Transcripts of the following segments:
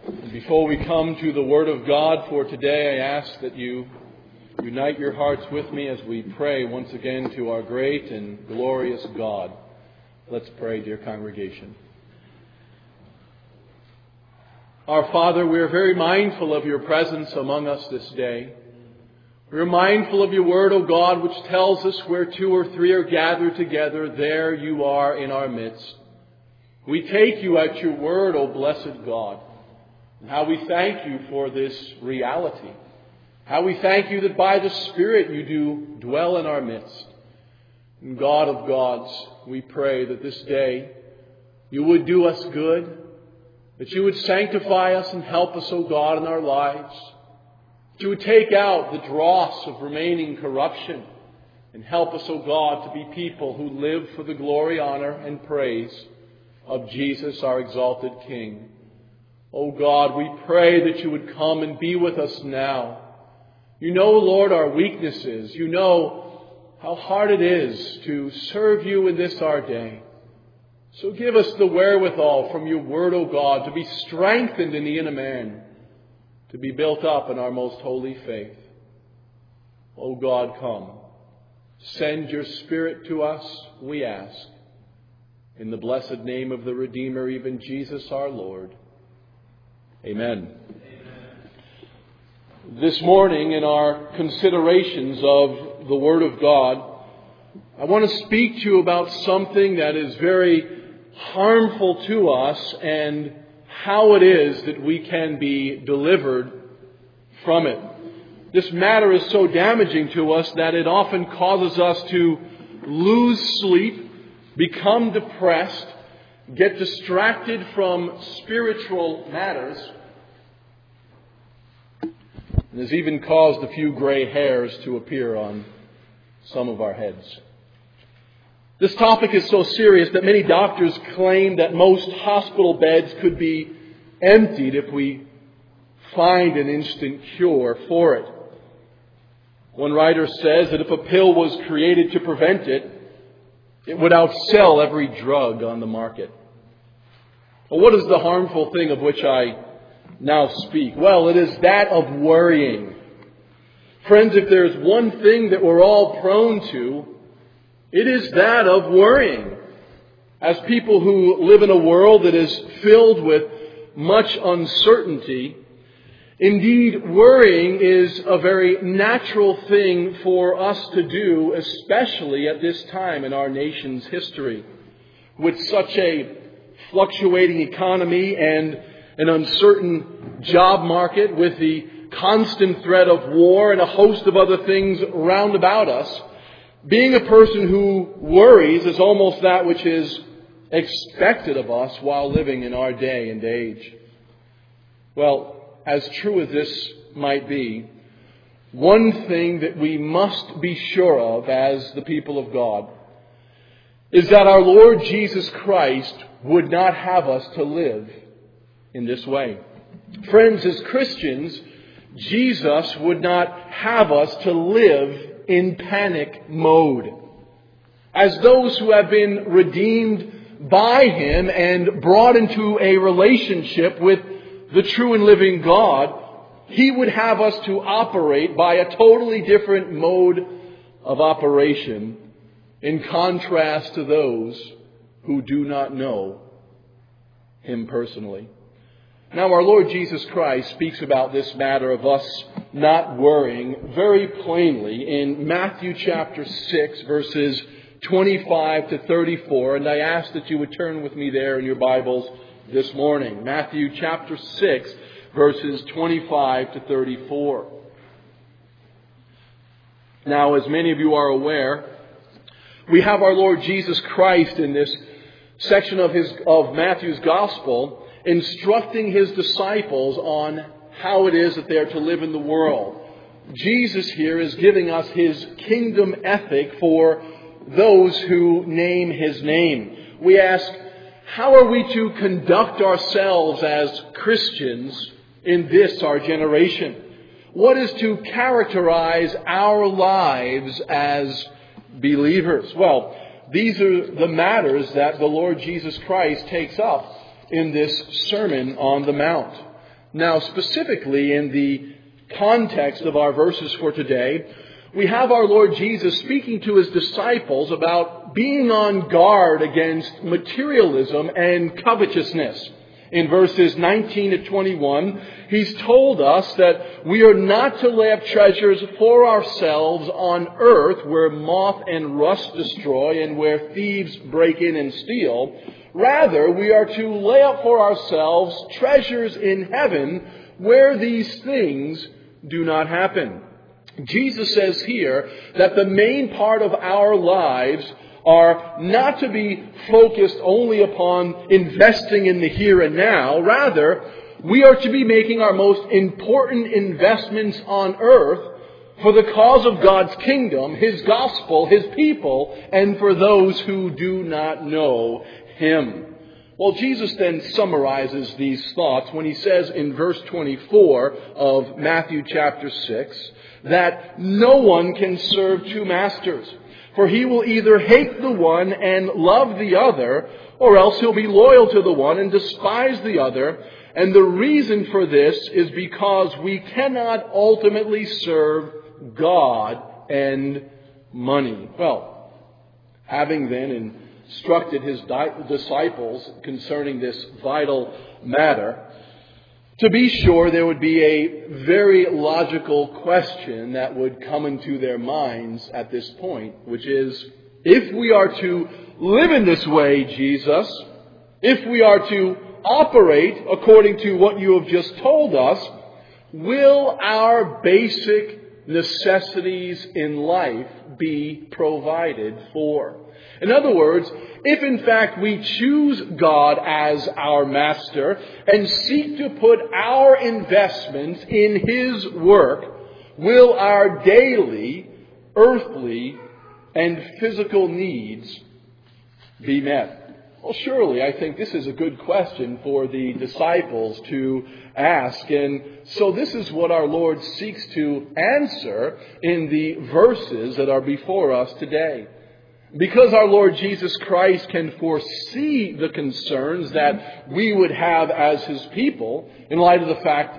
And before we come to the Word of God for today, I ask that you unite your hearts with me as we pray once again to our great and glorious God. Let's pray, dear congregation. Our Father, we are very mindful of your presence among us this day. We are mindful of your word, O God, which tells us where two or three are gathered together, there you are in our midst. We take you at your word, O blessed God. And how we thank you for this reality. How we thank you that by the Spirit you do dwell in our midst. And God of gods, we pray that this day you would do us good, that you would sanctify us and help us, O God, in our lives. That you would take out the dross of remaining corruption and help us, O God, to be people who live for the glory, honor, and praise of Jesus, our exalted King. O God, we pray that you would come and be with us now. You know, Lord, our weaknesses. You know how hard it is to serve you in this our day. So give us the wherewithal from your word, O God, to be strengthened in the inner man, to be built up in our most holy faith. O God, come. Send your Spirit to us, we ask. In the blessed name of the Redeemer, even Jesus our Lord. Amen. This morning, in our considerations of the Word of God, I want to speak to you about something that is very harmful to us and how it is that we can be delivered from it. This matter is so damaging to us that it often causes us to lose sleep, become depressed, get distracted from spiritual matters, and has even caused a few gray hairs to appear on some of our heads. This topic is so serious that many doctors claim that most hospital beds could be emptied if we find an instant cure for it. One writer says that if a pill was created to prevent it, it would outsell every drug on the market. Well, what is the harmful thing of which I now speak? Well, it is that of worrying. Friends, if there's one thing that we're all prone to, it is that of worrying. As people who live in a world that is filled with much uncertainty, indeed, worrying is a very natural thing for us to do, especially at this time in our nation's history. With such a fluctuating economy and an uncertain job market, with the constant threat of war and a host of other things round about us, being a person who worries is almost that which is expected of us while living in our day and age. Well, as true as this might be, one thing that we must be sure of as the people of God is that our Lord Jesus Christ would not have us to live in this way. Friends, as Christians, Jesus would not have us to live in panic mode. As those who have been redeemed by Him and brought into a relationship with the true and living God, He would have us to operate by a totally different mode of operation in contrast to those who do not know Him personally. Now, our Lord Jesus Christ speaks about this matter of us not worrying very plainly in Matthew chapter 6, verses 25 to 34. And I ask that you would turn with me there in your Bibles this morning. Matthew chapter 6, verses 25 to 34. Now, as many of you are aware, we have our Lord Jesus Christ in this section of Matthew's Gospel instructing His disciples on how it is that they are to live in the world. Jesus here is giving us His kingdom ethic for those who name His name. We ask, how are we to conduct ourselves as Christians in this our generation? What is to characterize our lives as believers? Well, these are the matters that the Lord Jesus Christ takes up in this Sermon on the Mount. Now, specifically in the context of our verses for today, we have our Lord Jesus speaking to his disciples about being on guard against materialism and covetousness. In verses 19 to 21, he's told us that we are not to lay up treasures for ourselves on earth where moth and rust destroy and where thieves break in and steal. Rather, we are to lay up for ourselves treasures in heaven where these things do not happen. Jesus says here that the main part of our lives are not to be focused only upon investing in the here and now. Rather, we are to be making our most important investments on earth for the cause of God's kingdom, His gospel, His people, and for those who do not know Him. Well, Jesus then summarizes these thoughts when he says in verse 24 of Matthew chapter 6 that no one can serve two masters. For he will either hate the one and love the other, or else he'll be loyal to the one and despise the other. And the reason for this is because we cannot ultimately serve God and money. Well, having then instructed his disciples concerning this vital matter, to be sure, there would be a very logical question that would come into their minds at this point, which is, if we are to live in this way, Jesus, if we are to operate according to what you have just told us, will our basic necessities in life be provided for? In other words, if in fact we choose God as our master and seek to put our investments in His work, will our daily, earthly, and physical needs be met? Well, surely I think this is a good question for the disciples to ask. And so this is what our Lord seeks to answer in the verses that are before us today. Because our Lord Jesus Christ can foresee the concerns that we would have as His people, in light of the fact,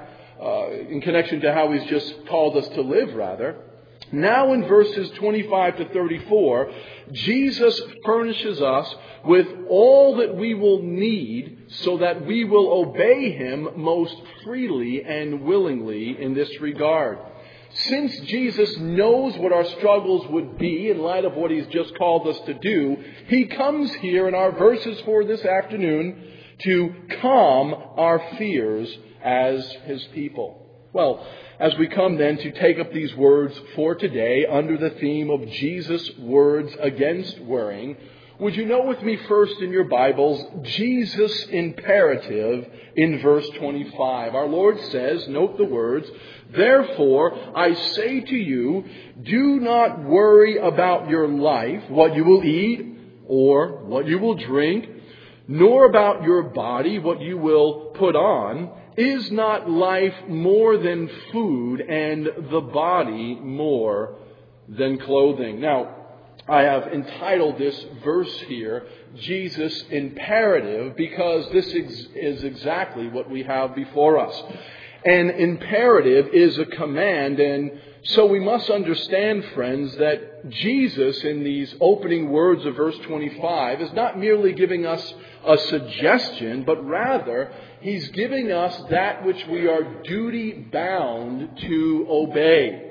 in connection to how He's just called us to live, rather. Now in verses 25 to 34, Jesus furnishes us with all that we will need so that we will obey Him most freely and willingly in this regard. Since Jesus knows what our struggles would be in light of what He's just called us to do, He comes here in our verses for this afternoon to calm our fears as His people. Well, as we come then to take up these words for today under the theme of Jesus' words against worrying, would you note with me first in your Bibles, Jesus' imperative in verse 25. Our Lord says, note the words, "Therefore, I say to you, do not worry about your life, what you will eat or what you will drink, nor about your body, what you will put on. Is not life more than food and the body more than clothing?" Now, I have entitled this verse here, Jesus' imperative, because this is exactly what we have before us. An imperative is a command, and so we must understand, friends, that Jesus, in these opening words of verse 25, is not merely giving us a suggestion, but rather He's giving us that which we are duty-bound to obey.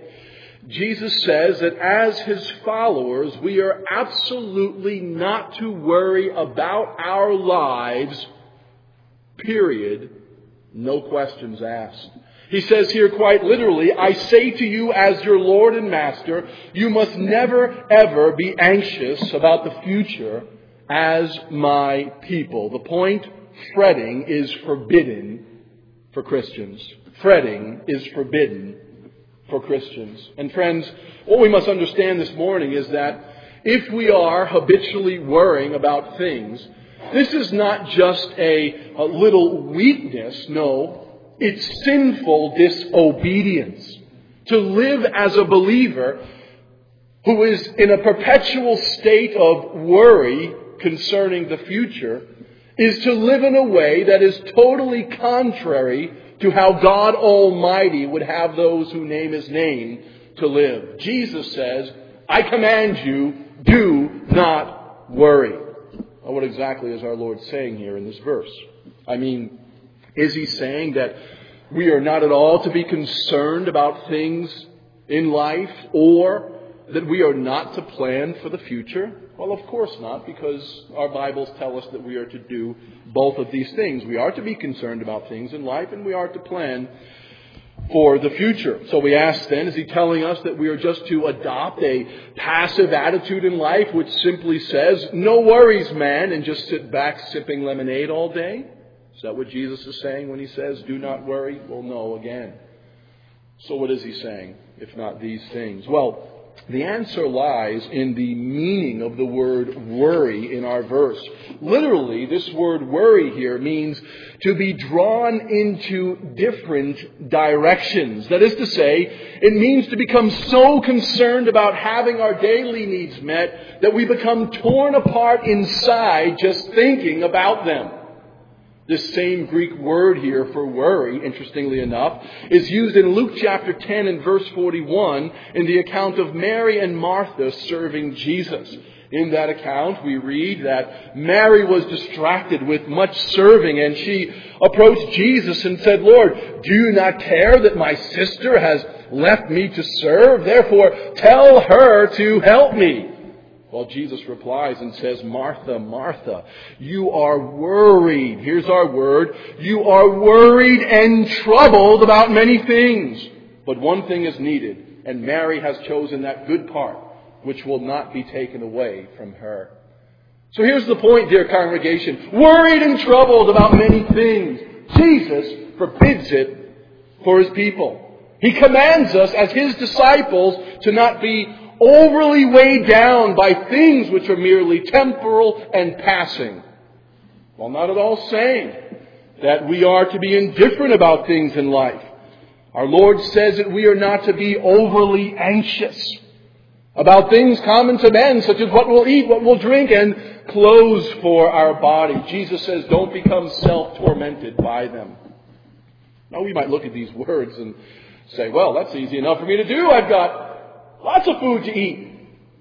Jesus says that as His followers, we are absolutely not to worry about our lives, period. No questions asked. He says here quite literally, "I say to you as your Lord and Master, you must never ever be anxious about the future as my people." The point, fretting is forbidden for Christians. Fretting is forbidden for Christians. And friends, what we must understand this morning is that if we are habitually worrying about things, this is not just a little weakness. No, it's sinful disobedience. To live as a believer who is in a perpetual state of worry concerning the future is to live in a way that is totally contrary to how God Almighty would have those who name His name to live. Jesus says, I command you, do not worry. Now, what exactly is our Lord saying here in this verse? I mean, is He saying that we are not at all to be concerned about things in life, or that we are not to plan for the future? Well, of course not, because our Bibles tell us that we are to do both of these things. We are to be concerned about things in life, and we are to plan for the future. So we ask then, is He telling us that we are just to adopt a passive attitude in life which simply says, no worries, man, and just sit back sipping lemonade all day? Is that what Jesus is saying when He says, do not worry? Well, no, again. So what is He saying, if not these things? Well, the answer lies in the meaning of the word worry in our verse. Literally, this word worry here means to be drawn into different directions. That is to say, it means to become so concerned about having our daily needs met that we become torn apart inside just thinking about them. This same Greek word here for worry, interestingly enough, is used in Luke chapter 10 and verse 41 in the account of Mary and Martha serving Jesus. In that account, we read that Mary was distracted with much serving, and she approached Jesus and said, Lord, do you not care that my sister has left me to serve? Therefore, tell her to help me. Well, Jesus replies and says, Martha, Martha, you are worried. Here's our word. You are worried and troubled about many things. But one thing is needed, and Mary has chosen that good part, which will not be taken away from her. So here's the point, dear congregation. Worried and troubled about many things. Jesus forbids it for His people. He commands us as His disciples to not be overly weighed down by things which are merely temporal and passing. While not at all saying that we are to be indifferent about things in life, our Lord says that we are not to be overly anxious about things common to men, such as what we'll eat, what we'll drink, and clothes for our body. Jesus says, don't become self-tormented by them. Now, we might look at these words and say, well, that's easy enough for me to do. I've got lots of food to eat.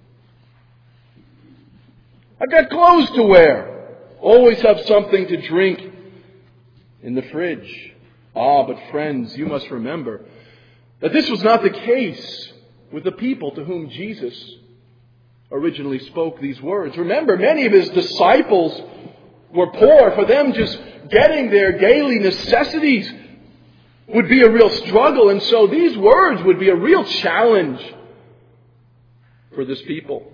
I've got clothes to wear. Always have something to drink in the fridge. Ah, but friends, you must remember that this was not the case with the people to whom Jesus originally spoke these words. Remember, many of His disciples were poor. For them, just getting their daily necessities would be a real struggle. And so these words would be a real challenge for this people.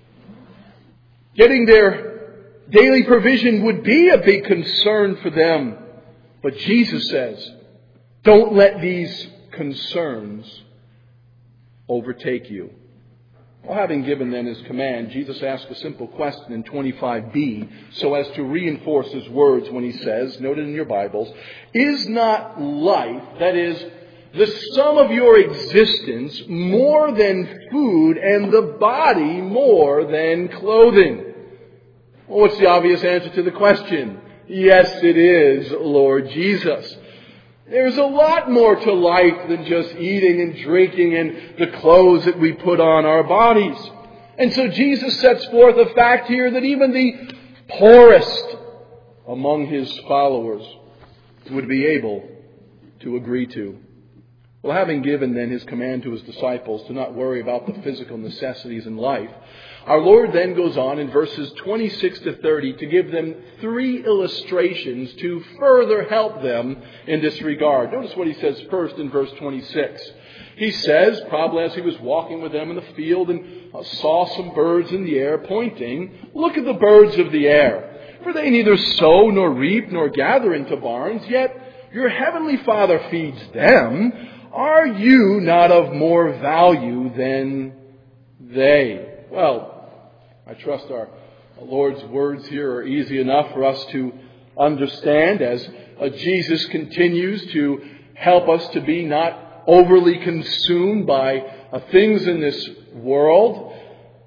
Getting their daily provision would be a big concern for them. But Jesus says, don't let these concerns overtake you. Well, having given then His command, Jesus asked a simple question in 25b so as to reinforce His words when He says, note it in your Bibles, is not life, that is, the sum of your existence, more than food, and the body more than clothing? Well, what's the obvious answer to the question? Yes, it is, Lord Jesus. There's a lot more to life than just eating and drinking and the clothes that we put on our bodies. And so Jesus sets forth a fact here that even the poorest among His followers would be able to agree to. Well, having given then His command to His disciples to not worry about the physical necessities in life, our Lord then goes on in verses 26 to 30 to give them 3 illustrations to further help them in this regard. Notice what He says first in verse 26. He says, probably as He was walking with them in the field and saw some birds in the air, pointing, look at the birds of the air, for they neither sow nor reap nor gather into barns, yet your heavenly Father feeds them. Are you not of more value than they? Well, I trust our Lord's words here are easy enough for us to understand as Jesus continues to help us to be not overly consumed by things in this world.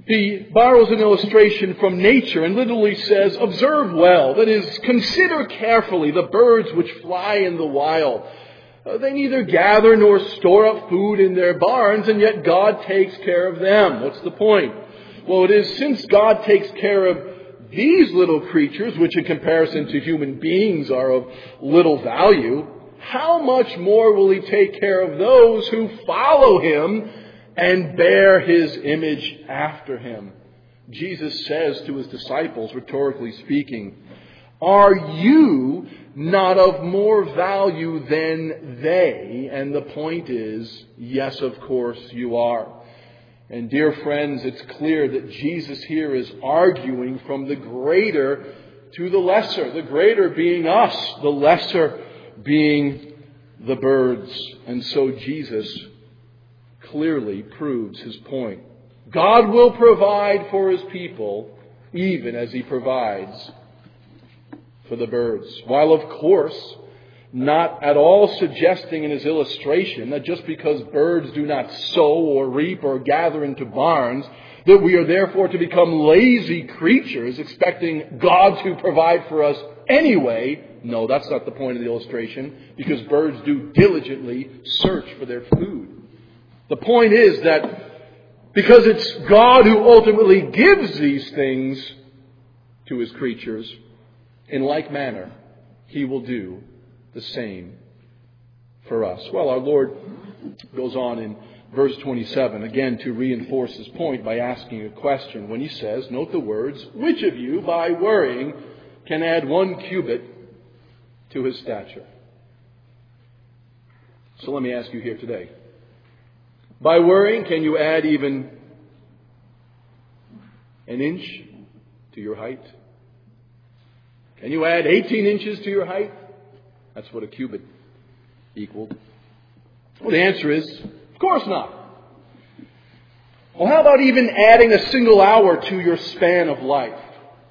He borrows an illustration from nature and literally says, observe well, that is, consider carefully the birds which fly in the wild. They neither gather nor store up food in their barns, and yet God takes care of them. What's the point? Well, it is since God takes care of these little creatures, which in comparison to human beings are of little value, how much more will He take care of those who follow Him and bear His image after Him? Jesus says to His disciples, rhetorically speaking, are you not of more value than they? And the point is, yes, of course you are. And dear friends, it's clear that Jesus here is arguing from the greater to the lesser. The greater being us, the lesser being the birds. And so Jesus clearly proves His point. God will provide for His people even as He provides for the birds. While of course not at all suggesting in His illustration that just because birds do not sow or reap or gather into barns, that we are therefore to become lazy creatures expecting God to provide for us anyway. No, that's not the point of the illustration, because birds do diligently search for their food. The point is that because it's God who ultimately gives these things to His creatures, in like manner, He will do the same for us. Well, our Lord goes on in verse 27, again to reinforce His point by asking a question when He says, note the words, which of you by worrying can add 1 cubit to his stature? So let me ask you here today. By worrying, can you add even an inch to your height? Can you add 18 inches to your height? That's what a cubit equaled. Well, the answer is, of course not. Well, how about even adding a single hour to your span of life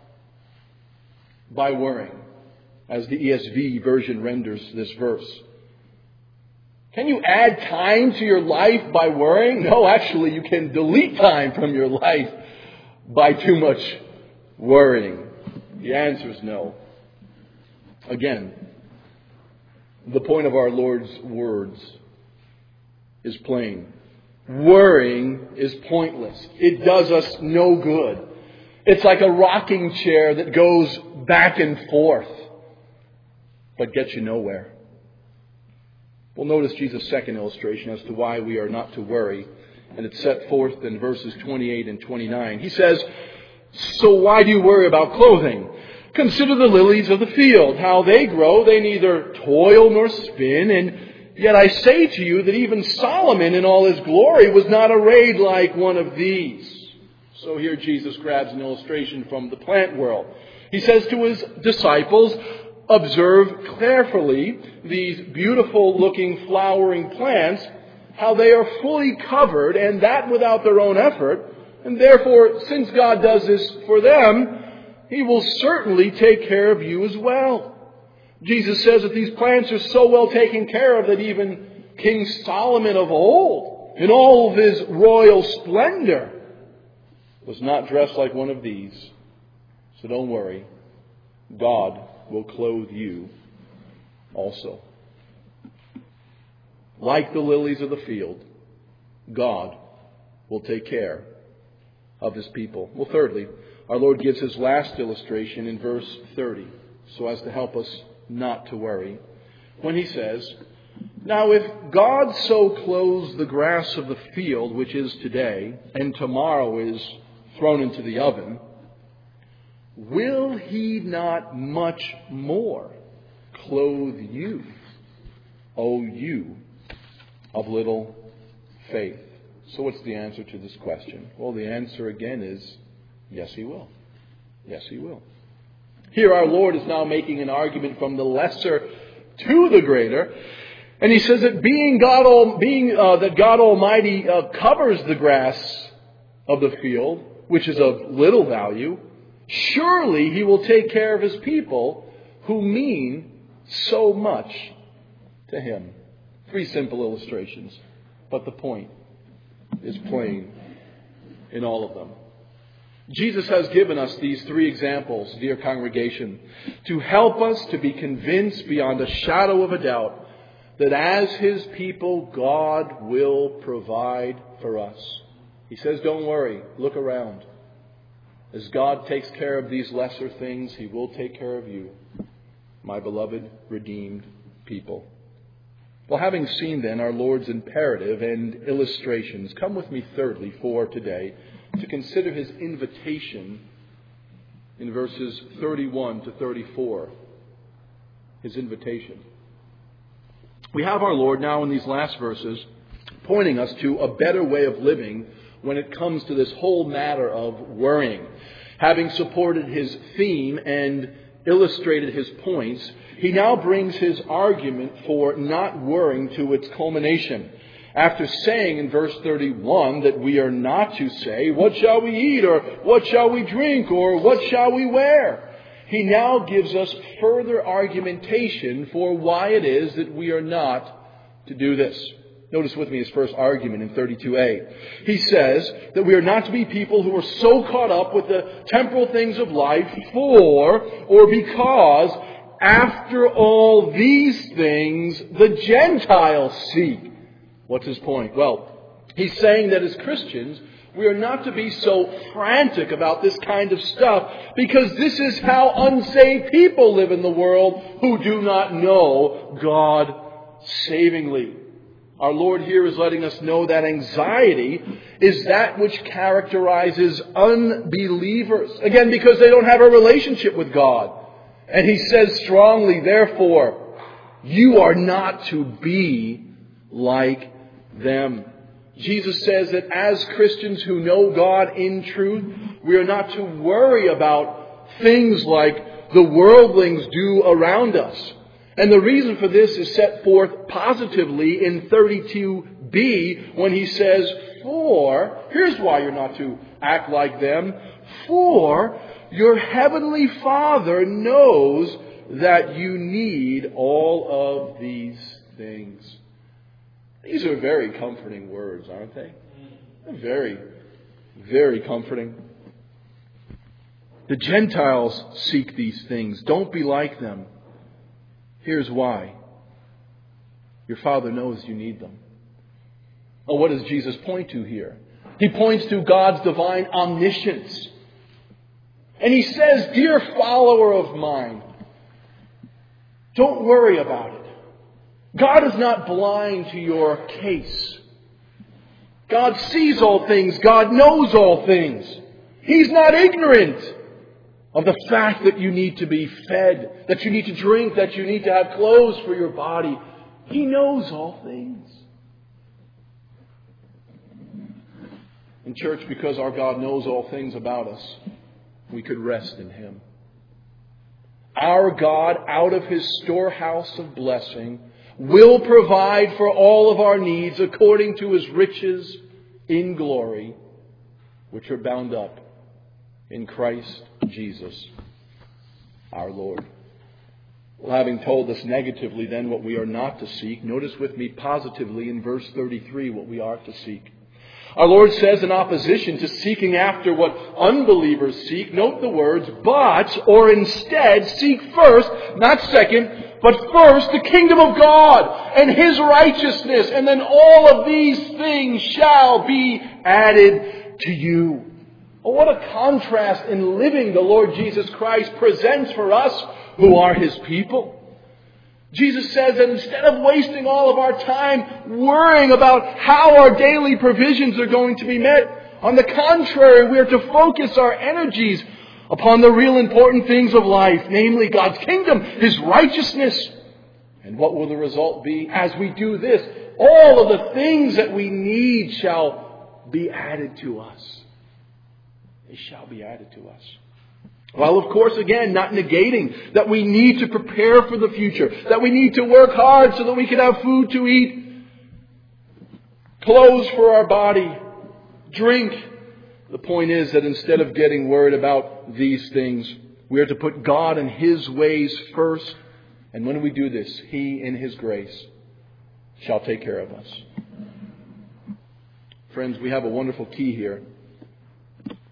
by worrying, as the ESV version renders this verse? Can you add time to your life by worrying? No, actually, you can delete time from your life by too much worrying. The answer is no. Again, the point of our Lord's words is plain. Worrying is pointless. It does us no good. It's like a rocking chair that goes back and forth, but gets you nowhere. Well, notice Jesus' second illustration as to why we are not to worry, and it's set forth in verses 28 and 29. He says, so why do you worry about clothing? Consider the lilies of the field, how they grow. They neither toil nor spin. And yet I say to you that even Solomon in all his glory was not arrayed like one of these. So here Jesus grabs an illustration from the plant world. He says to His disciples, observe carefully these beautiful looking flowering plants, how they are fully covered, and that without their own effort. And therefore, since God does this for them, He will certainly take care of you as well. Jesus says that these plants are so well taken care of that even King Solomon of old, in all of his royal splendor, was not dressed like one of these. So don't worry. God will clothe you also. Like the lilies of the field, God will take care of His people. Well, thirdly, our Lord gives His last illustration in verse 30, so as to help us not to worry, when He says, now if God so clothes the grass of the field, which is today, and tomorrow is thrown into the oven, will He not much more clothe you, O you of little faith? So what's the answer to this question? Well, the answer again is, yes, He will. Yes, He will. Here our Lord is now making an argument from the lesser to the greater. And He says that that God Almighty covers the grass of the field, which is of little value, surely He will take care of His people who mean so much to Him. 3 simple illustrations, but the point is plain in all of them. Jesus has given us these three examples, dear congregation, to help us to be convinced beyond a shadow of a doubt that as His people, God will provide for us. He says, don't worry, look around. As God takes care of these lesser things, He will take care of you, my beloved, redeemed people. Well, having seen then our Lord's imperative and illustrations, come with me thirdly for today to consider His invitation in verses 31 to 34. His invitation. We have our Lord now in these last verses pointing us to a better way of living when it comes to this whole matter of worrying. Having supported His theme and illustrated His points, He now brings His argument for not worrying to its culmination. After saying in verse 31 that we are not to say, what shall we eat, or what shall we drink, or what shall we wear? He now gives us further argumentation for why it is that we are not to do this. Notice with me his first argument in 32a. He says that we are not to be people who are so caught up with the temporal things of life for or because after all these things the Gentiles seek. What's his point? Well, he's saying that as Christians, we are not to be so frantic about this kind of stuff because this is how unsaved people live in the world who do not know God savingly. Our Lord here is letting us know that anxiety is that which characterizes unbelievers. Again, because they don't have a relationship with God. And He says strongly, therefore, you are not to be like them. Jesus says that as Christians who know God in truth, we are not to worry about things like the worldlings do around us. And the reason for this is set forth positively in 32b when he says, for, here's why you're not to act like them, for your heavenly Father knows that you need all of these things. These are very comforting words, aren't they? They're very, very comforting. The Gentiles seek these things. Don't be like them. Here's why. Your Father knows you need them. Well, what does Jesus point to here? He points to God's divine omniscience. And He says, dear follower of mine, don't worry about it. God is not blind to your case. God sees all things. God knows all things. He's not ignorant of the fact that you need to be fed, that you need to drink, that you need to have clothes for your body. He knows all things. In church, because our God knows all things about us, we could rest in Him. Our God, out of His storehouse of blessing, will provide for all of our needs according to His riches in glory, which are bound up in Christ Jesus, our Lord. Well, having told us negatively then what we are not to seek, notice with me positively in verse 33 what we are to seek. Our Lord says in opposition to seeking after what unbelievers seek, note the words, but, or instead, seek first, not second, but first the kingdom of God and His righteousness, and then all of these things shall be added to you. Oh, what a contrast in living the Lord Jesus Christ presents for us who are His people. Jesus says that instead of wasting all of our time worrying about how our daily provisions are going to be met, on the contrary, we are to focus our energies upon the real important things of life, namely God's kingdom, His righteousness. And what will the result be as we do this? All of the things that we need shall be added to us. They shall be added to us. Well, of course, again, not negating that we need to prepare for the future, that we need to work hard so that we can have food to eat, clothes for our body, drink. The point is that instead of getting worried about these things, we are to put God and His ways first. And when we do this, He, in His grace, shall take care of us. Friends, we have a wonderful key here.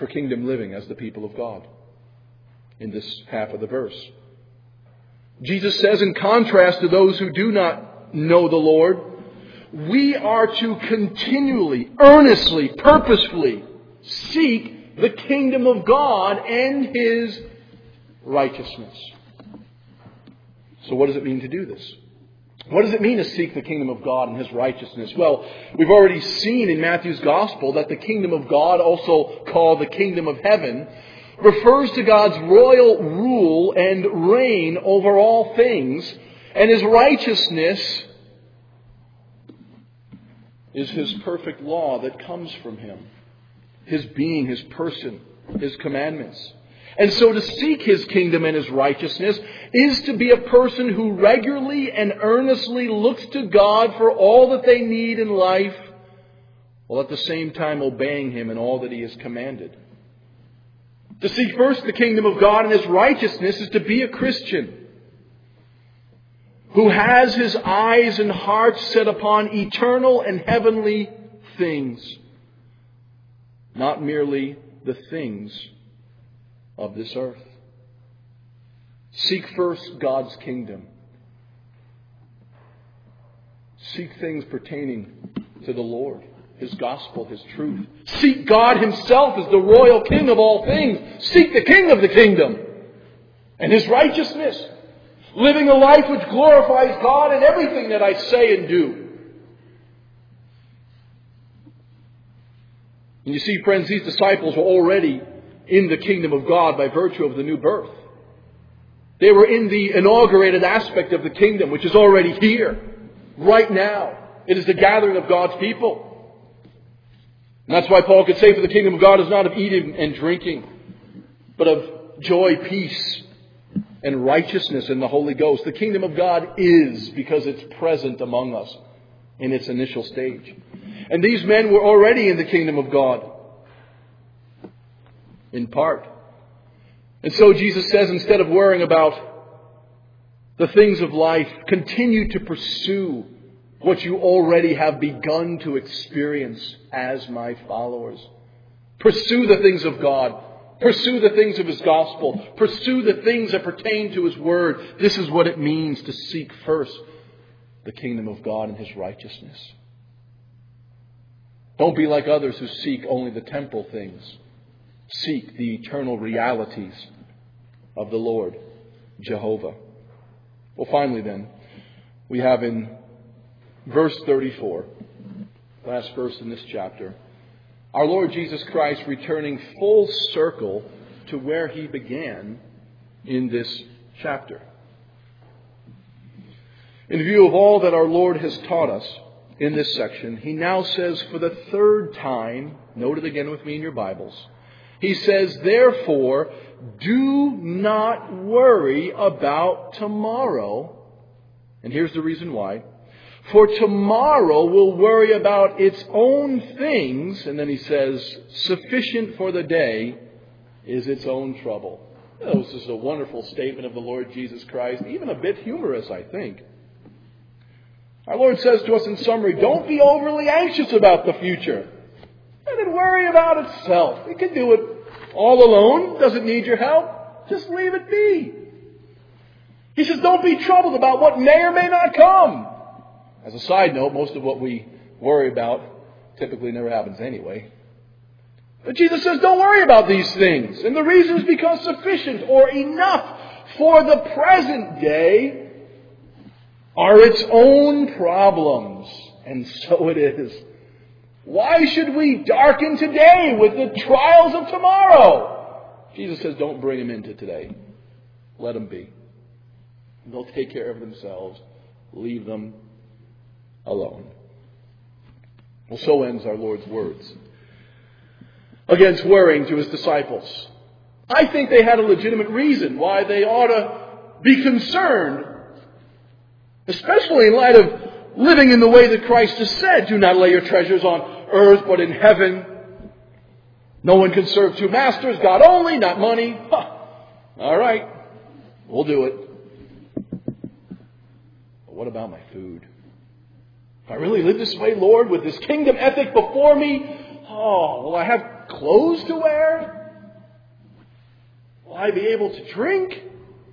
for kingdom living as the people of God in this half of the verse. Jesus says, in contrast to those who do not know the Lord, we are to continually, earnestly, purposefully seek the kingdom of God and His righteousness. So what does it mean to do this? What does it mean to seek the kingdom of God and His righteousness? Well, we've already seen in Matthew's Gospel that the kingdom of God, also called the kingdom of heaven, refers to God's royal rule and reign over all things, and His righteousness is His perfect law that comes from Him. His being, His person, His commandments. And so to seek His kingdom and His righteousness is to be a person who regularly and earnestly looks to God for all that they need in life, while at the same time obeying Him in all that He has commanded. To seek first the kingdom of God and His righteousness is to be a Christian who has his eyes and heart set upon eternal and heavenly things, not merely the things of this earth. Seek first God's kingdom. Seek things pertaining to the Lord, His gospel, His truth. Seek God Himself as the royal King of all things. Seek the King of the kingdom and His righteousness. Living a life which glorifies God in everything that I say and do. And you see, friends, these disciples were already in the kingdom of God by virtue of the new birth. They were in the inaugurated aspect of the kingdom, which is already here, right now. It is the gathering of God's people. And that's why Paul could say, for the kingdom of God is not of eating and drinking, but of joy, peace, and righteousness in the Holy Ghost. The kingdom of God is because it's present among us in its initial stage. And these men were already in the kingdom of God, in part. And so Jesus says, instead of worrying about the things of life, continue to pursue what you already have begun to experience as my followers. Pursue the things of God. Pursue the things of His gospel. Pursue the things that pertain to His word. This is what it means to seek first the kingdom of God and His righteousness. Don't be like others who seek only the temporal things. Seek the eternal realities of the Lord, Jehovah. Well, finally then, we have in verse 34, last verse in this chapter, our Lord Jesus Christ returning full circle to where He began in this chapter. In view of all that our Lord has taught us in this section, He now says for the third time, note it again with me in your Bibles, He says, therefore, do not worry about tomorrow. And here's the reason why. For tomorrow will worry about its own things. And then He says, sufficient for the day is its own trouble. This is a wonderful statement of the Lord Jesus Christ, even a bit humorous, I think. Our Lord says to us in summary, don't be overly anxious about the future. Let it worry about itself. It can do it all alone. Doesn't need your help. Just leave it be. He says, don't be troubled about what may or may not come. As a side note, most of what we worry about typically never happens anyway. But Jesus says, don't worry about these things. And the reason is because sufficient or enough for the present day are its own problems. And so it is. Why should we darken today with the trials of tomorrow? Jesus says, don't bring them into today. Let them be. They'll take care of themselves. Leave them alone. Well, so ends our Lord's words against worrying to His disciples. I think they had a legitimate reason why they ought to be concerned, especially in light of living in the way that Christ has said, do not lay your treasures on earth but in heaven. No one can serve two masters, God only, not money. All right, we'll do it. But what about my food? If I really live this way, Lord, with this kingdom ethic before me, will I have clothes to wear? Will I be able to drink?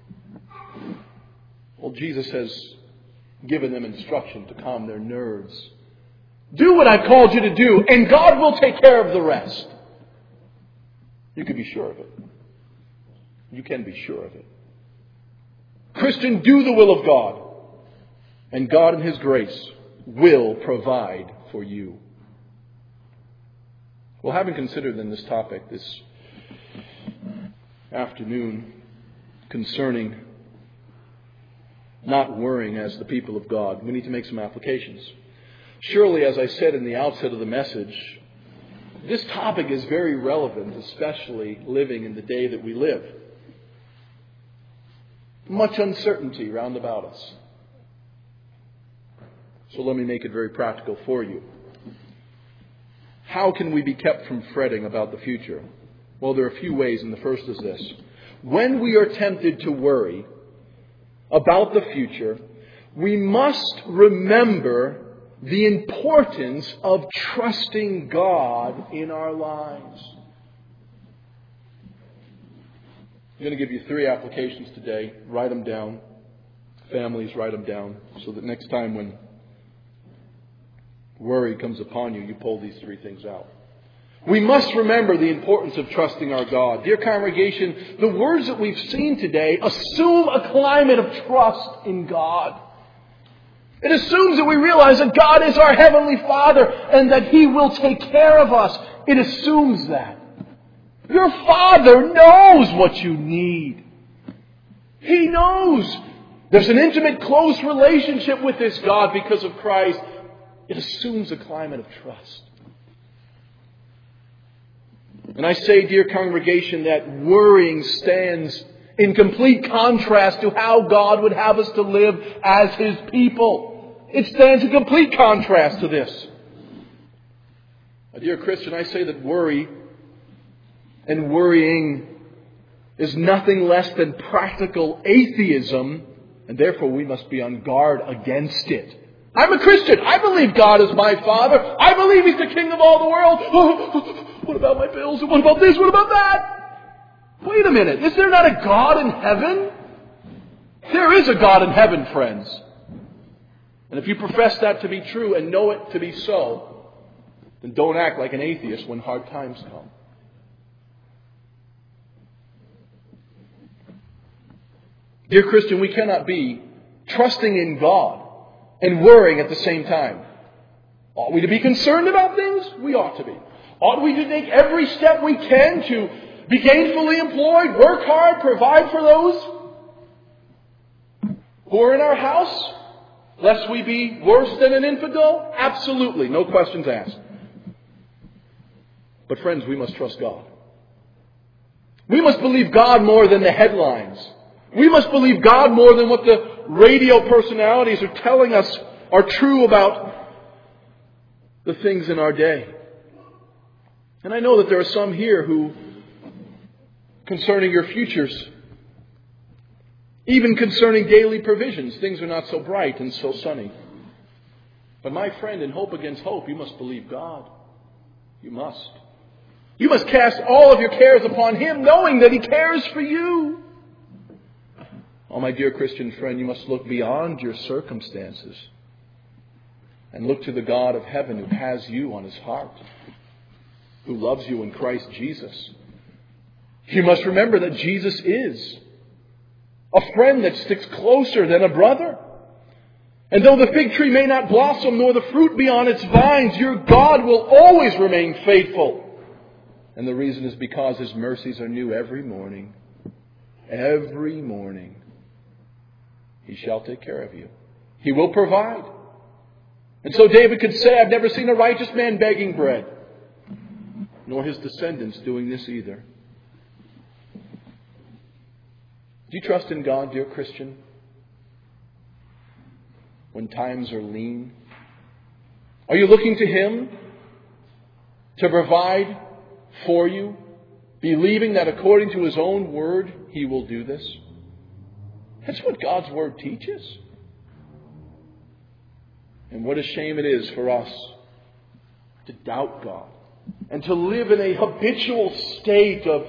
Well, Jesus has given them instruction to calm their nerves. Do what I've called you to do, and God will take care of the rest. You can be sure of it. You can be sure of it. Christian, do the will of God, and God in His grace will provide for you. Well, having considered then this topic this afternoon concerning not worrying as the people of God, we need to make some applications. Surely, as I said in the outset of the message, this topic is very relevant, especially living in the day that we live. Much uncertainty round about us. So let me make it very practical for you. How can we be kept from fretting about the future? Well, there are a few ways, and the first is this. When we are tempted to worry about the future, we must remember the importance of trusting God in our lives. I'm going to give you 3 applications today. Write them down. Families, write them down so that next time when worry comes upon you, you pull these 3 things out. We must remember the importance of trusting our God. Dear congregation, the words that we've seen today assume a climate of trust in God. It assumes that we realize that God is our Heavenly Father and that He will take care of us. It assumes that. Your Father knows what you need. He knows. There's an intimate, close relationship with this God because of Christ. It assumes a climate of trust. And I say, dear congregation, that worrying stands in complete contrast to how God would have us to live as His people. It stands in complete contrast to this. My dear Christian, I say that worry and worrying is nothing less than practical atheism, and therefore we must be on guard against it. I'm a Christian. I believe God is my Father. I believe He's the King of all the world. Oh, what about my bills? What about this? What about that? Wait a minute. Is there not a God in heaven? There is a God in heaven, friends. And if you profess that to be true and know it to be so, then don't act like an atheist when hard times come. Dear Christian, we cannot be trusting in God and worrying at the same time. Ought we to be concerned about things? We ought to be. Ought we to take every step we can to be gainfully employed, work hard, provide for those who are in our house, lest we be worse than an infidel? Absolutely. No questions asked. But friends, we must trust God. We must believe God more than the headlines. We must believe God more than what the radio personalities are telling us are true about the things in our day. And I know that there are some here who, concerning your futures, even concerning daily provisions, things are not so bright and so sunny. But my friend, in hope against hope, you must believe God. You must. You must cast all of your cares upon Him, knowing that He cares for you. Oh, my dear Christian friend, you must look beyond your circumstances and look to the God of heaven who has you on His heart, who loves you in Christ Jesus. You must remember that Jesus is a friend that sticks closer than a brother. And though the fig tree may not blossom nor the fruit be on its vines, your God will always remain faithful. And the reason is because His mercies are new every morning. Every morning. He shall take care of you. He will provide. And so David could say, I've never seen a righteous man begging bread, nor his descendants doing this either. Do you trust in God, dear Christian, when times are lean? Are you looking to Him to provide for you, believing that according to His own word, He will do this? That's what God's Word teaches. And what a shame it is for us to doubt God and to live in a habitual state of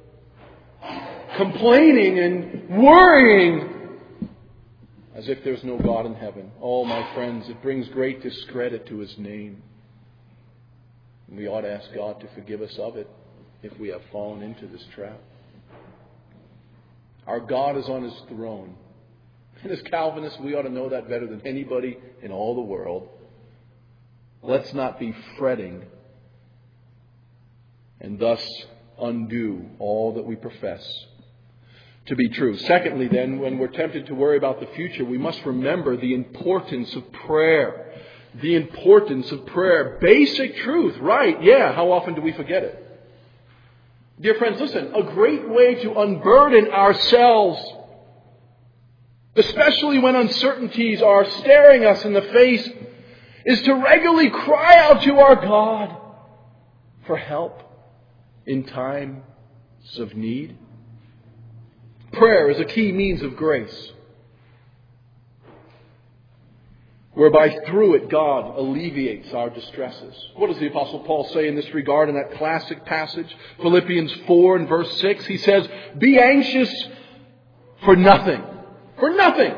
complaining and worrying as if there's no God in heaven. Oh, my friends, it brings great discredit to His name. And we ought to ask God to forgive us of it if we have fallen into this trap. Our God is on His throne. And as Calvinists, we ought to know that better than anybody in all the world. Let's not be fretting and thus undo all that we profess to be true. Secondly, then, when we're tempted to worry about the future, we must remember the importance of prayer. The importance of prayer. Basic truth, right? Yeah, how often do we forget it? Dear friends, listen, a great way to unburden ourselves, especially when uncertainties are staring us in the face, is to regularly cry out to our God for help in times of need. Prayer is a key means of grace, whereby through it God alleviates our distresses. What does the Apostle Paul say in this regard in that classic passage? Philippians 4 and verse 6. He says, "Be anxious for nothing." For nothing.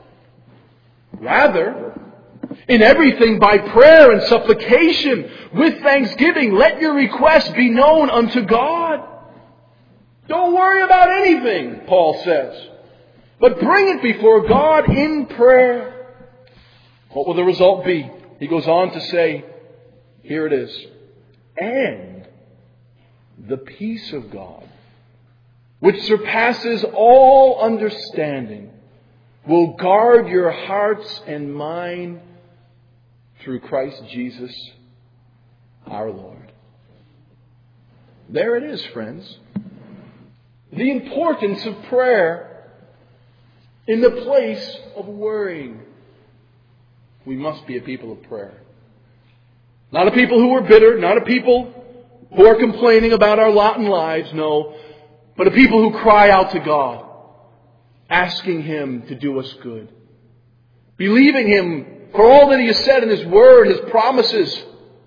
Rather, in everything by prayer and supplication, with thanksgiving, let your requests be known unto God. Don't worry about anything, Paul says, but bring it before God in prayer. What will the result be? He goes on to say, here it is, and the peace of God, which surpasses all understanding, will guard your hearts and mind through Christ Jesus our Lord. There it is, friends. The importance of prayer in the place of worrying. We must be a people of prayer. Not a people who are bitter, not a people who are complaining about our lot in lives, no, but a people who cry out to God, asking Him to do us good, believing Him for all that He has said in His Word, His promises,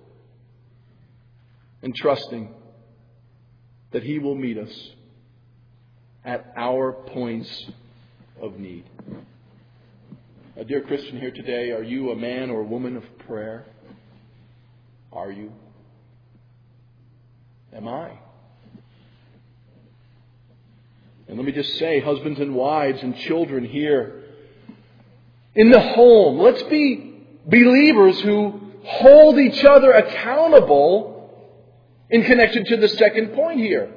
and trusting that He will meet us at our points of need. A dear Christian here today, are you a man or a woman of prayer? Are you? Am I? And let me just say, husbands and wives and children here in the home, let's be believers who hold each other accountable in connection to the second point here.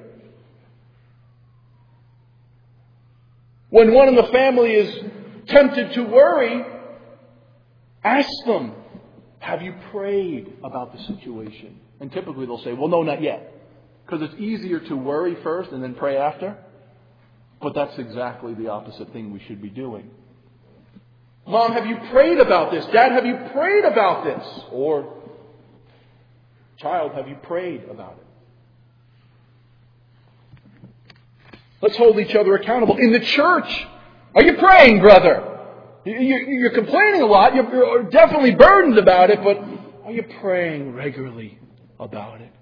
When one in the family is tempted to worry, ask them, have you prayed about the situation? And typically they'll say, well, no, not yet. Because it's easier to worry first and then pray after. But that's exactly the opposite thing we should be doing. Mom, have you prayed about this? Dad, have you prayed about this? Or, child, have you prayed about it? Let's hold each other accountable. In the church, are you praying, brother? You're complaining a lot. You're definitely burdened about it, but are you praying regularly about it?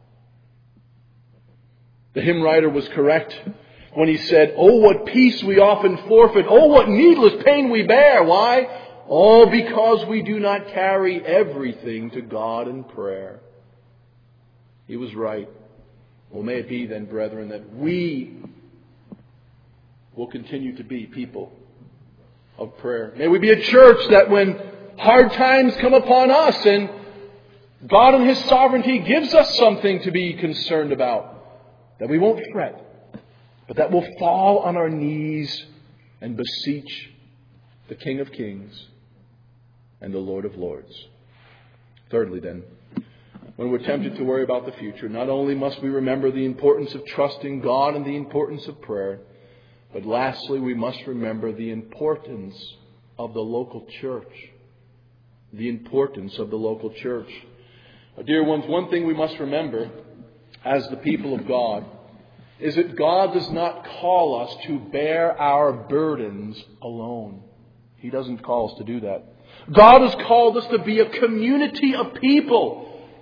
The hymn writer was correct when he said, oh, what peace we often forfeit. Oh, what needless pain we bear. Why? All because we do not carry everything to God in prayer. He was right. Well, may it be then, brethren, that we will continue to be people of prayer. May we be a church that when hard times come upon us and God in His sovereignty gives us something to be concerned about, that we won't fret, but that we'll fall on our knees and beseech the King of Kings and the Lord of Lords. Thirdly, then, when we're tempted to worry about the future, not only must we remember the importance of trusting God and the importance of prayer, but lastly, we must remember the importance of the local church. The importance of the local church. Dear ones, one thing we must remember as the people of God is that God does not call us to bear our burdens alone. He doesn't call us to do that. God has called us to be a community of people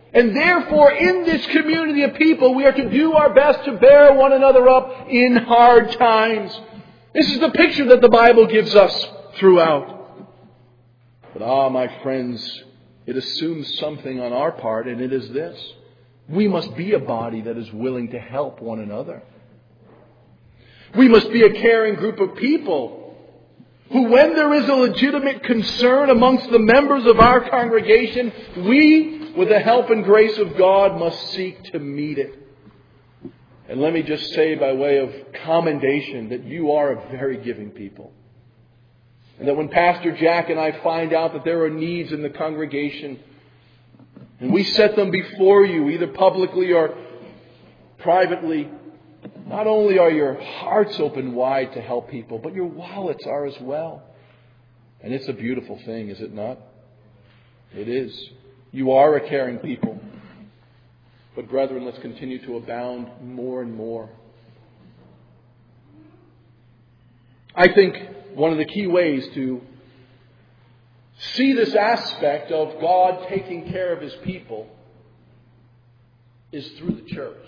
And therefore, in this community of people, we are to do our best to bear one another up in hard times. This is the picture that the Bible gives us throughout. But my friends, it assumes something on our part, and it is this. We must be a body that is willing to help one another. We must be a caring group of people who, when there is a legitimate concern amongst the members of our congregation, we, with the help and grace of God, must seek to meet it. And let me just say by way of commendation that you are a very giving people. And that when Pastor Jack and I find out that there are needs in the congregation, and we set them before you, either publicly or privately, not only are your hearts open wide to help people, but your wallets are as well. And it's a beautiful thing, is it not? It is. You are a caring people. But brethren, let's continue to abound more and more. I think one of the key ways to see this aspect of God taking care of His people is through the church.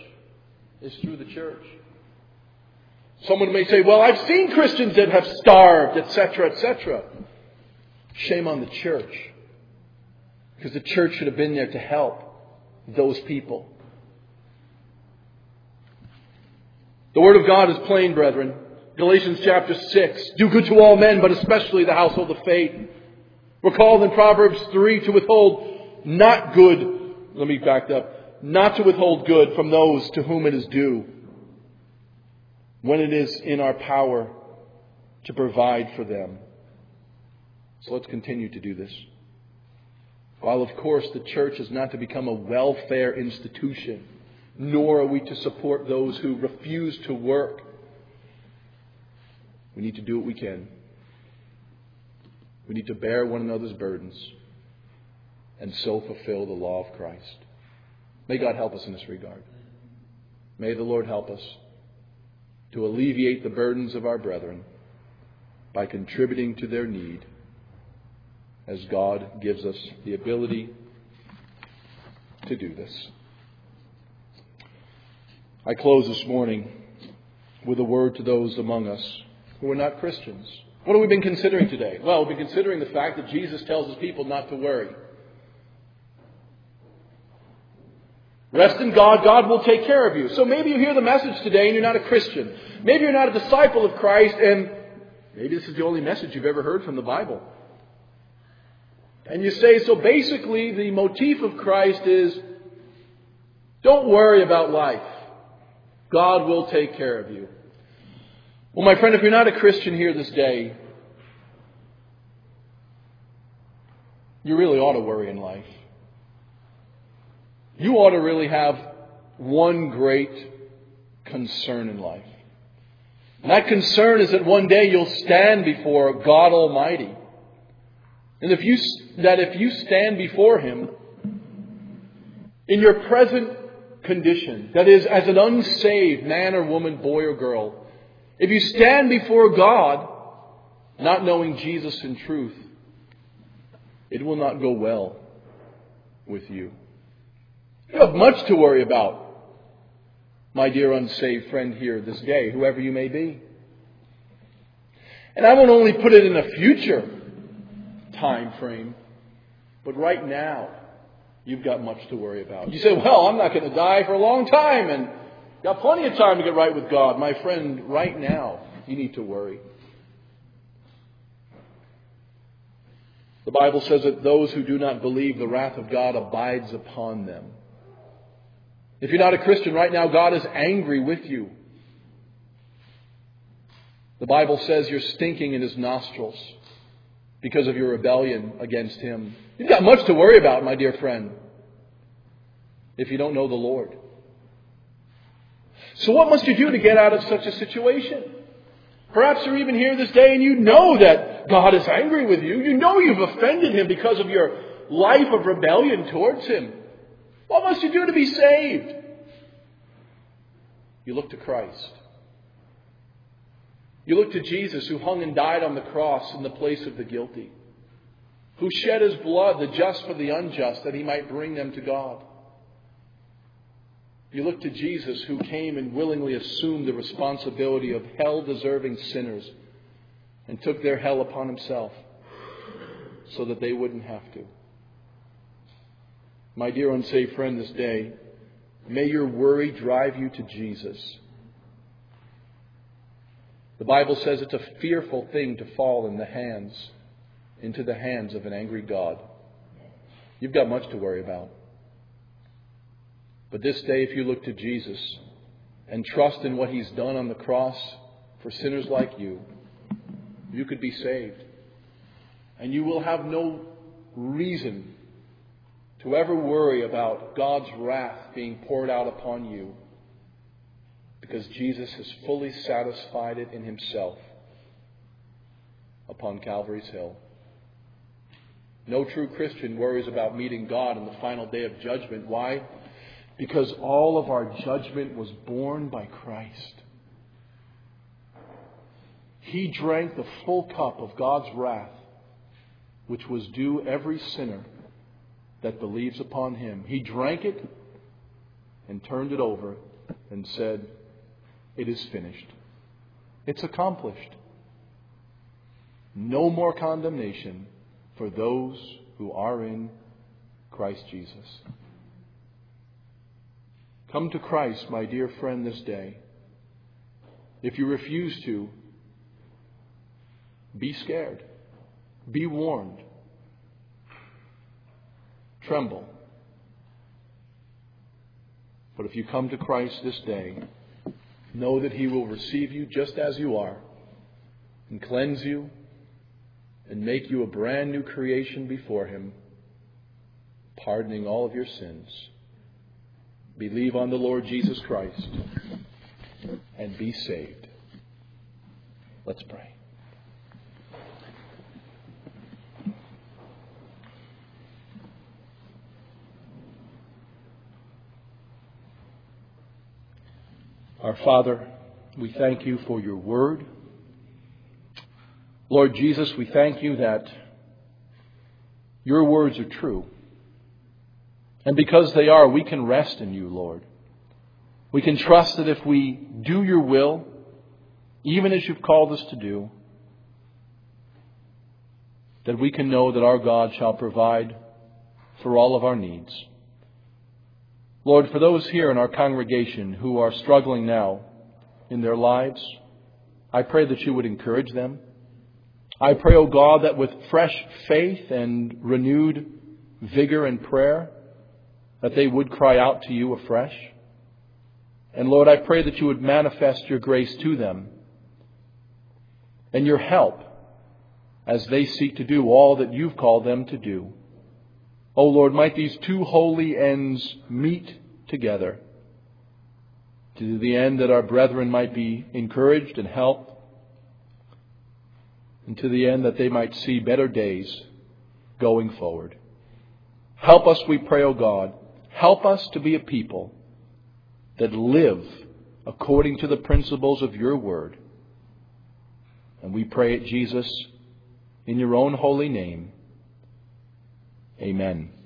Someone may say, well, I've seen Christians that have starved, etc., etc. Shame on the church. Because the church should have been there to help those people. The Word of God is plain, brethren. Galatians chapter 6. Do good to all men, but especially the household of faith. We're called in Proverbs 3 to withhold not good. Let me back up. Not to withhold good from those to whom it is due, when it is in our power to provide for them. So let's continue to do this. While, of course, the church is not to become a welfare institution, nor are we to support those who refuse to work. We need to do what we can. We need to bear one another's burdens and so fulfill the law of Christ. May God help us in this regard. May the Lord help us to alleviate the burdens of our brethren by contributing to their need as God gives us the ability to do this. I close this morning with a word to those among us who are not Christians. What have we been considering today? Well, we've been considering the fact that Jesus tells His people not to worry. Rest in God. God will take care of you. So maybe you hear the message today and you're not a Christian. Maybe you're not a disciple of Christ, and maybe this is the only message you've ever heard from the Bible. And you say, so basically the motif of Christ is, don't worry about life. God will take care of you. Well, my friend, if you're not a Christian here this day, you really ought to worry in life. You ought to really have one great concern in life. And that concern is that one day you'll stand before God Almighty. And if you stand before Him in your present condition, that is, as an unsaved man or woman, boy or girl, if you stand before God not knowing Jesus in truth, it will not go well with you. You have much to worry about, my dear unsaved friend here this day, whoever you may be. And I won't only put it in a future time frame, but right now, you've got much to worry about. You say, well, I'm not going to die for a long time and got plenty of time to get right with God. My friend, right now, you need to worry. The Bible says that those who do not believe, the wrath of God abides upon them. If you're not a Christian right now, God is angry with you. The Bible says you're stinking in His nostrils because of your rebellion against Him. You've got much to worry about, my dear friend, if you don't know the Lord. So what must you do to get out of such a situation? Perhaps you're even here this day and you know that God is angry with you. You know you've offended Him because of your life of rebellion towards Him. What must you do to be saved? You look to Christ. You look to Jesus, who hung and died on the cross in the place of the guilty, who shed His blood, the just for the unjust, that He might bring them to God. You look to Jesus, who came and willingly assumed the responsibility of hell-deserving sinners and took their hell upon himself so that they wouldn't have to. My dear unsaved friend, this day, may your worry drive you to Jesus. The Bible says it's a fearful thing to fall into the hands of an angry God. You've got much to worry about. But this day, if you look to Jesus and trust in what He's done on the cross for sinners like you, you could be saved. And you will have no reason to ever worry about God's wrath being poured out upon you, because Jesus has fully satisfied it in Himself upon Calvary's Hill. No true Christian worries about meeting God on the final day of judgment. Why? Because all of our judgment was borne by Christ. He drank the full cup of God's wrath, which was due every sinner that believes upon Him. He drank it and turned it over and said, "It is finished." It's accomplished. No more condemnation for those who are in Christ Jesus. Come to Christ, my dear friend, this day. If you refuse to, be scared. Be warned. Tremble. But if you come to Christ this day, know that He will receive you just as you are and cleanse you and make you a brand new creation before Him, pardoning all of your sins. Believe on the Lord Jesus Christ and be saved. Let's pray. Our Father, we thank You for Your word. Lord Jesus, we thank You that Your words are true. And because they are, we can rest in You, Lord. We can trust that if we do Your will, even as You've called us to do, that we can know that our God shall provide for all of our needs. Lord, for those here in our congregation who are struggling now in their lives, I pray that You would encourage them. I pray, O God, that with fresh faith and renewed vigor and prayer, that they would cry out to You afresh. And Lord, I pray that You would manifest Your grace to them and Your help as they seek to do all that You've called them to do. O Lord, might these two holy ends meet together to the end that our brethren might be encouraged and helped, and to the end that they might see better days going forward. Help us, we pray, O God. Help us to be a people that live according to the principles of Your word. And we pray it, Jesus, in Your own holy name. Amen.